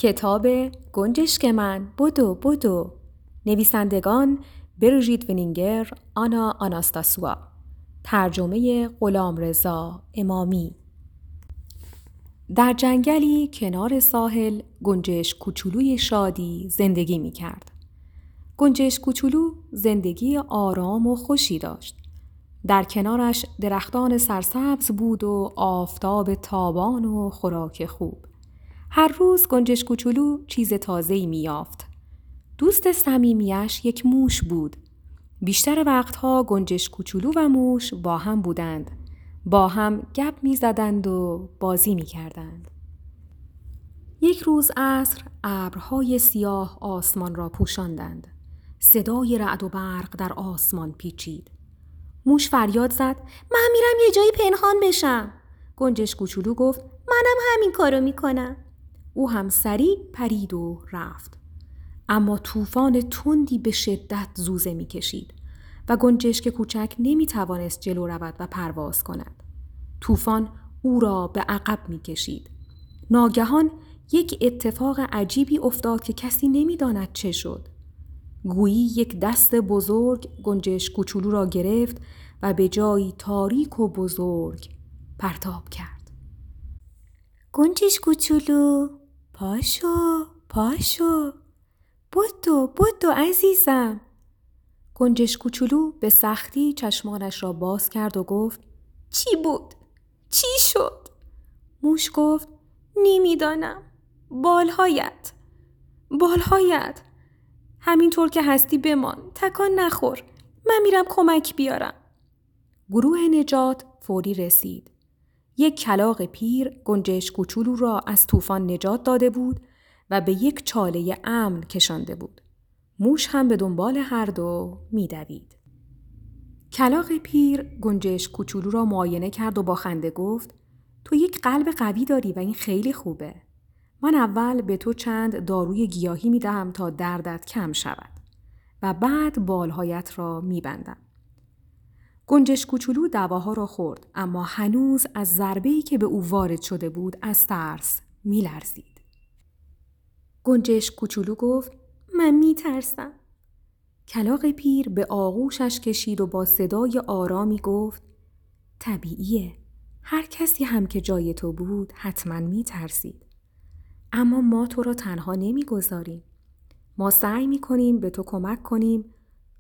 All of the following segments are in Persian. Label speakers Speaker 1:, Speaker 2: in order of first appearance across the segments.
Speaker 1: کتاب گنجشک من بدو بدو، نویسندگان بریژیت ونینگر، آنا آناستاسوا، ترجمه غلامرضا امامی. در جنگلی کنار ساحل گنجشک کوچولوی شادی زندگی می کرد. گنجشک کوچولو زندگی آرام و خوشی داشت. در کنارش درختان سرسبز بود و آفتاب تابان و خوراک خوب. هر روز گنجشک کوچولو چیز تازه‌ای می‌یافت. دوست صمیمیش یک موش بود. بیشتر وقتها گنجشک کوچولو و موش با هم بودند. با هم گپ می‌زدند و بازی می‌کردند. یک روز عصر ابرهای سیاه آسمان را پوشاندند. صدای رعد و برق در آسمان پیچید. موش فریاد زد: من میرم یه جایی پنهان بشم. گنجشک کوچولو گفت: منم همین کارو میکنم. او هم سریع پرید و رفت. اما طوفان تندی به شدت زوزه میکشید و گنجشک کوچک نمیتوانست جلو رود و پرواز کند. طوفان او را به عقب میکشید. ناگهان یک اتفاق عجیبی افتاد که کسی نمیداند چه شد. گویی یک دست بزرگ گنجشک کوچولو را گرفت و به جایی تاریک و بزرگ پرتاب کرد. گنجشک کوچولو، پاشو پاشو، بدو عزیزم. گنجشک کوچولو به سختی چشمانش را باز کرد و گفت: چی بود؟ چی شد؟ موش گفت: نمیدانم. بالهایت همینطور که هستی بمان، تکان نخور. من میرم کمک بیارم. گروه نجات فوری رسید. یک کلاغ پیر گنجشک کوچولو را از طوفان نجات داده بود و به یک چاله امن کشانده بود. موش هم به دنبال هر دو می‌دوید. کلاغ پیر گنجشک کوچولو را معاینه کرد و با خنده گفت: تو یک قلب قوی داری و این خیلی خوبه. من اول به تو چند داروی گیاهی میدهم تا دردت کم شود و بعد بالهایت را میبندم. گنجشک کوچولو دواها را خورد، اما هنوز از ضربه‌ای که به او وارد شده بود از ترس میلرزید. گنجشک کوچولو گفت: من میترسم. کلاغ پیر به آغوشش کشید و با صدای آرامی گفت: طبیعیه. هر کسی هم که جای تو بود حتما میترسید. اما ما تو را تنها نمیگذاریم. ما سعی میکنیم به تو کمک کنیم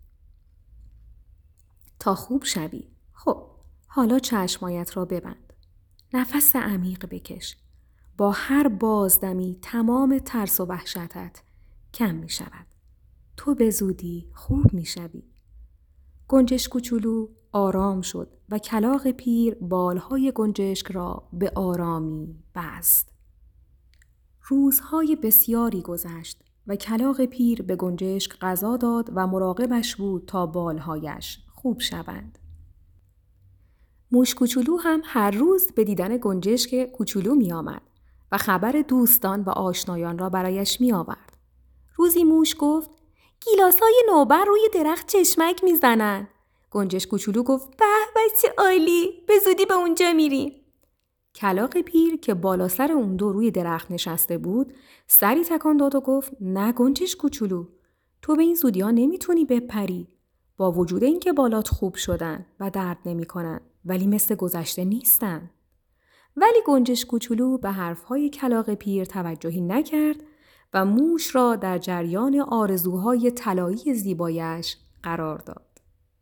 Speaker 1: تا خوب شوی. خب، حالا چشمایت را ببند. نفس عمیق بکش. با هر بازدمی تمام ترس و وحشتت کم می شود. تو به زودی خوب می شوی. گنجشک کوچولو آرام شد و کلاغ پیر بالهای گنجشک را به آرامی بست. روزهای بسیاری گذشت و کلاغ پیر به گنجشک غذا داد و مراقبش بود تا بالهایش خوب شوند. موش کوچولو هم هر روز به دیدن گنجشک کوچولو می آمد و خبر دوستان و آشنایان را برایش می آورد. روزی موش گفت: گیلاس‌های نوبر روی درخت چشمک می زنن. گنجشک کوچولو گفت: به چه عالی، به زودی به اونجا میریم. کلاغ پیر که بالا سر اون دو روی درخت نشسته بود سری تکان داد و گفت: نه گنجشک کوچولو، تو به این زودی ها نمیتونی بپری. با وجود اینکه بالات خوب شدن و درد نمیکنن ولی مثل گذشته نیستن. ولی گنجشک کوچولو به حرفهای کلاغ پیر توجهی نکرد و موش را در جریان آرزوهای طلایی زیبایش قرار داد.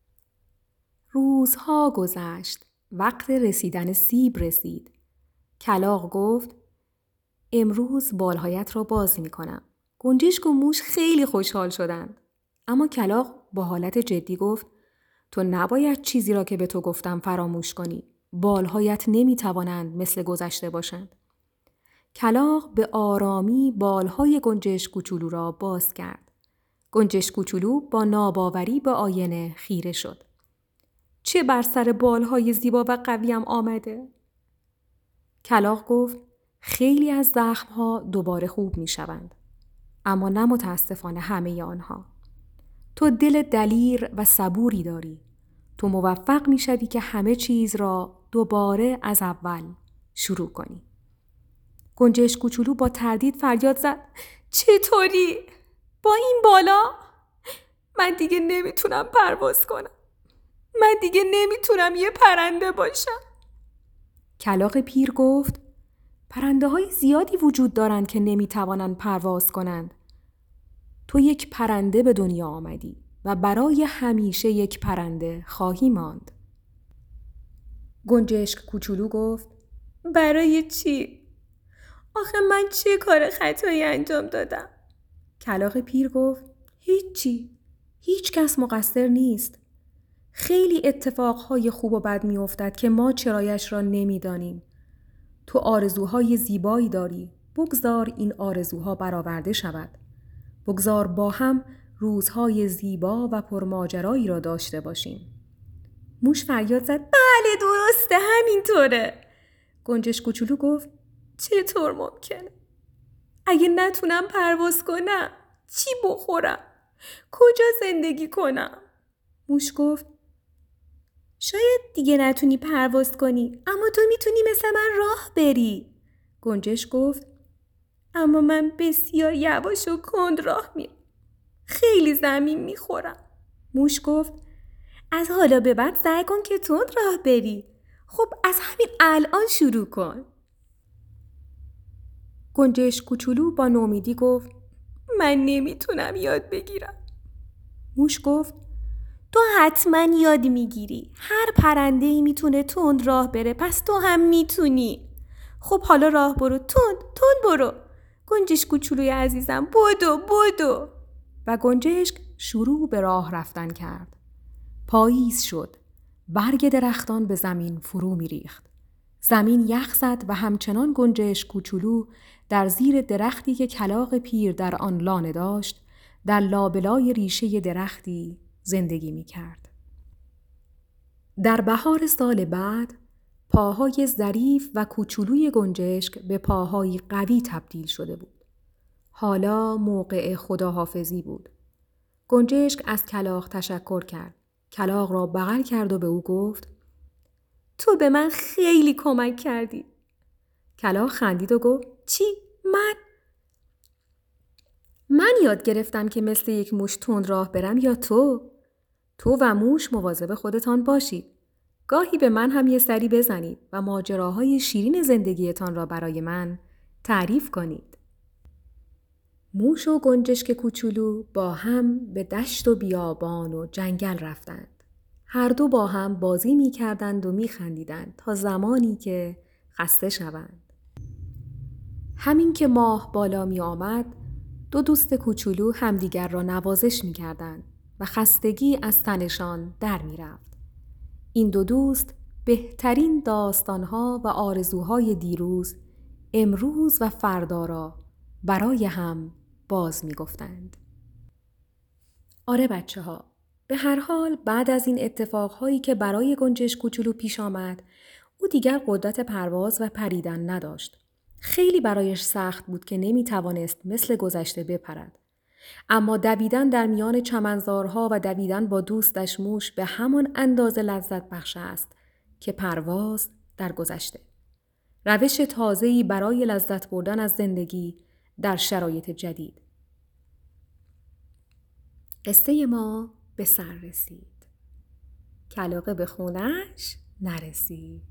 Speaker 1: روزها گذشت. وقت رسیدن سیب رسید. کلاغ گفت: امروز بالهایت را باز می کنم. گنجشک و موش خیلی خوشحال شدند. اما کلاغ با حالت جدی گفت: تو نباید چیزی را که به تو گفتم فراموش کنی. بالهایت نمی توانند مثل گذشته باشند. کلاغ به آرامی بالهای گنجشک کوچولو را باز کرد. گنجشک کوچولو با ناباوری به آینه خیره شد. چه بر سر بالهای زیبا و قویم آمده؟ کلاغ گفت: خیلی از زخمها دوباره خوب می شوند. اما نه متاسفانه همه آنها. تو دل دلیر و صبوری داری. تو موفق می شوی که همه چیز را دوباره از اول شروع کنی. گنجشک کوچولو با تردید فریاد زد: چطوری؟ با این بالا؟ من دیگه نمیتونم پرواز کنم. من دیگه نمیتونم یه پرنده باشم. کلاغ پیر گفت: پرنده های زیادی وجود دارند که نمیتوانند پرواز کنند. تو یک پرنده به دنیا آمدی و برای همیشه یک پرنده خواهی ماند. گنجشک کوچولو گفت: برای چی؟ آخه من چه کار خطایی انجام دادم؟ کلاغ پیر گفت: هیچی. هیچ کس مقصر نیست. خیلی اتفاقهای خوب و بد می افتد که ما چرایش را نمی دانیم. تو آرزوهای زیبایی داری. بگذار این آرزوها برآورده شود. بگذار با هم روزهای زیبا و پرماجرایی را داشته باشیم. موش فریاد زد: بله درسته، همینطوره. گنجشک کوچولو گفت: چطور ممکنه؟ اگه نتونم پرواز کنم چی بخورم؟ کجا زندگی کنم؟ موش گفت: شاید دیگه نتونی پرواز کنی، اما تو میتونی مثل من راه بری. گنجشک گفت: اما من بسیار یواش و کند راه میرم. خیلی زمین میخورم. موش گفت: از حالا به بعد سعی کن که تند راه بری. خب از همین الان شروع کن. گنجشک کوچولو با نومیدی گفت: من نمیتونم یاد بگیرم. موش گفت: تو حتما یاد میگیری. هر پرنده‌ای میتونه تند راه بره، پس تو هم میتونی. خب حالا راه برو، تند برو. گنجشک کوچولوی عزیزم، بدو. و گنجشک شروع به راه رفتن کرد. پاییز شد. برگ درختان به زمین فرو میریخت. زمین یخ زد و همچنان گنجشک کوچولو در زیر درختی که کلاغ پیر در آن لانه داشت، در لابلای ریشه درختی زندگی می کرد. در بهار سال بعد، پاهای ظریف و کوچولوی گنجشک به پاهای قوی تبدیل شده بود. حالا موقع خداحافظی بود. گنجشک از کلاغ تشکر کرد. کلاغ را بغل کرد و به او گفت: تو به من خیلی کمک کردی. کلاغ خندید و گفت: چی؟ من یاد گرفتم که مثل یک موش تند راه برم یا تو؟ تو و موش مواظب خودتان باشید. گاهی به من هم یه سری بزنید و ماجراهای شیرین زندگیتان را برای من تعریف کنید. موش و گنجشک کوچولو با هم به دشت و بیابان و جنگل رفتند. هر دو با هم بازی می کردند و می خندیدند تا زمانی که خسته شوند. همین که ماه بالا می آمد، دو دوست کوچولو همدیگر را نوازش می کردند و خستگی از تنشان در می رفت. این دو دوست بهترین داستانها و آرزوهای دیروز، امروز و فردا را برای هم باز می گفتند. آره بچه ها، به هر حال بعد از این اتفاقهایی که برای گنجشک کوچولو پیش آمد، او دیگر قدرت پرواز و پریدن نداشت. خیلی برایش سخت بود که نمی توانست مثل گذشته بپرد. اما دویدن در میان چمنزارها و دویدن با دوستش موش به همان اندازه لذت بخش است که پرواز در گذشته. روش تازه‌ای برای لذت بردن از زندگی در شرایط جدید. قصه ما به سر رسید. کلاغ به خونش نرسید.